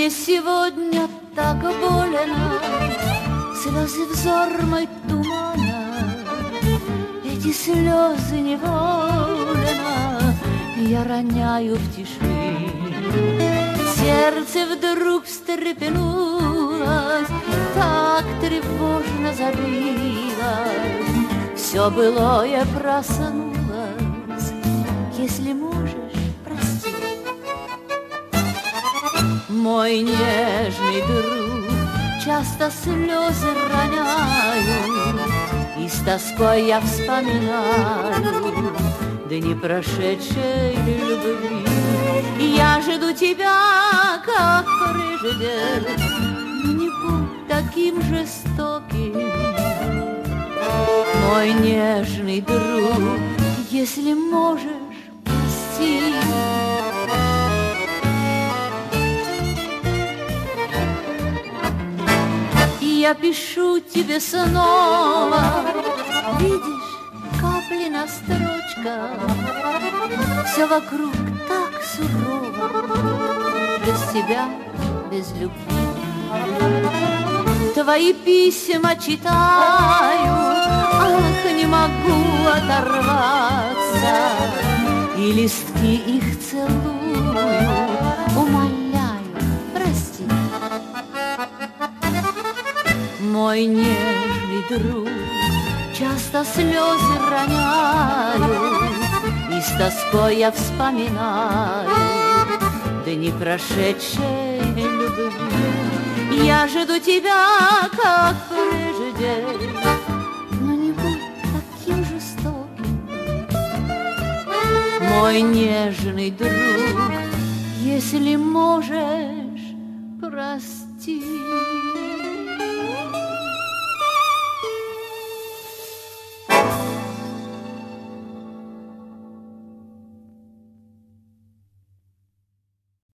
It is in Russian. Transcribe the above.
Мне сегодня так больно, слезы взор мой тумана, эти слезы невольно я роняю в тиши. Сердце вдруг встрепенулось, так тревожно забилось, все былое проснулось, если можешь, прости. Мой нежный друг, часто слезы роняю, и с тоской я вспоминаю дни прошедшей любви. Я жду тебя, как прежде, но не будь таким жестоким, мой нежный друг, если можешь, прости. Я пишу тебе снова, видишь, капли на строчках, все вокруг так сурово, без тебя, без любви. Твои письма читаю, ах, не могу оторваться, и листки их целую, умоляю, прости. Мой нежный друг, часто слезы роняю, и с тоской я вспоминаю дни прошедшей любви. Я жду тебя, как прежде, но не будь таким жестоким, мой нежный друг, если можешь, прости.